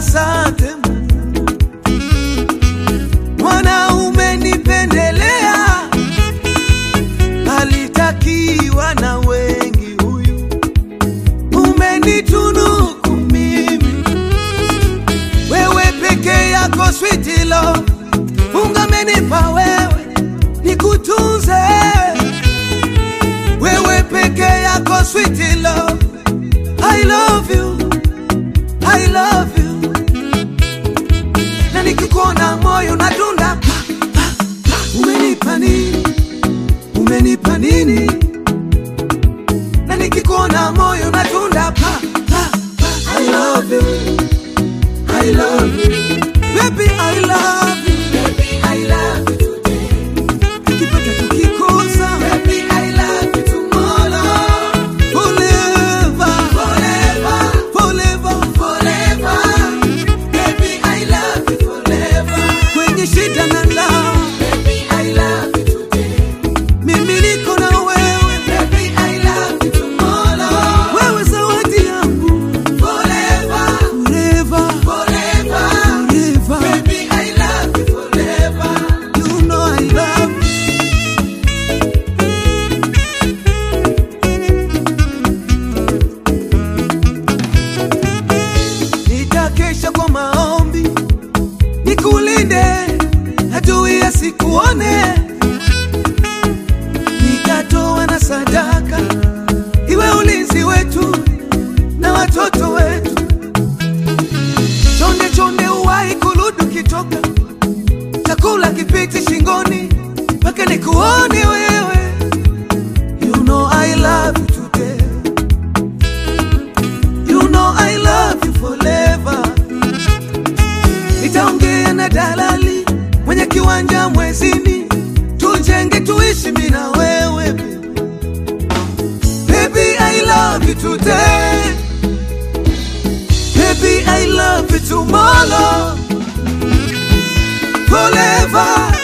asante Mwana umenipendelea, alitakiwa na wengi huyu, umenitunuku mimi, wewe peke yako sweet love, ungamenipa wewe nikutunze, wewe peke yako sweet love, I love you, I love you. Na nikikuona moyo unadunda, umenipa nini, umenipa nini? Na nikikuona moyo unadunda, I love you, I love you, baby I love you, baby I love you today. Tukipata tukikosa, baby I love you tomorrow, forever, forever, forever, forever, baby I love you forever. Kwenye shida na love, baby I love you today. Mimi niko na wewe, baby I love you tomorrow. Wewe zawadi yangu, forever, forever, forever, forever, baby I love you forever. You know I love you. Nitakesha kwa maombi, nikulinde adui asikuone, nikatoa na sadaka iwe ulinzi wetu na watoto wetu. Chonde chonde uwahi kurudi kitoka, chakula kipiti shingoni mpaka nikuone wewe. You know I love you today, you know I love you forever. Nitaongea na dalali mwenye kiwanja mwezini, tujenge tuishi mimi na wewe. Baby I love you today, baby I love you tomorrow, forever.